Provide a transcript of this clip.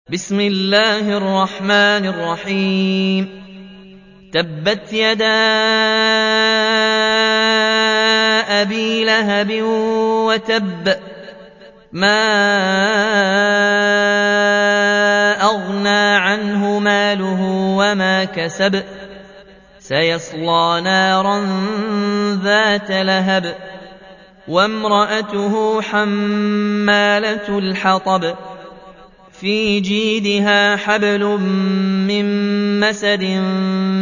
بسم الله الرحمن الرحيم تبت يدا أبي لهب وتب ما أغنى عنه ماله وما كسب سيصلى نارا ذات لهب وامرأته حمالة الحطب في جيدها حبل من مسد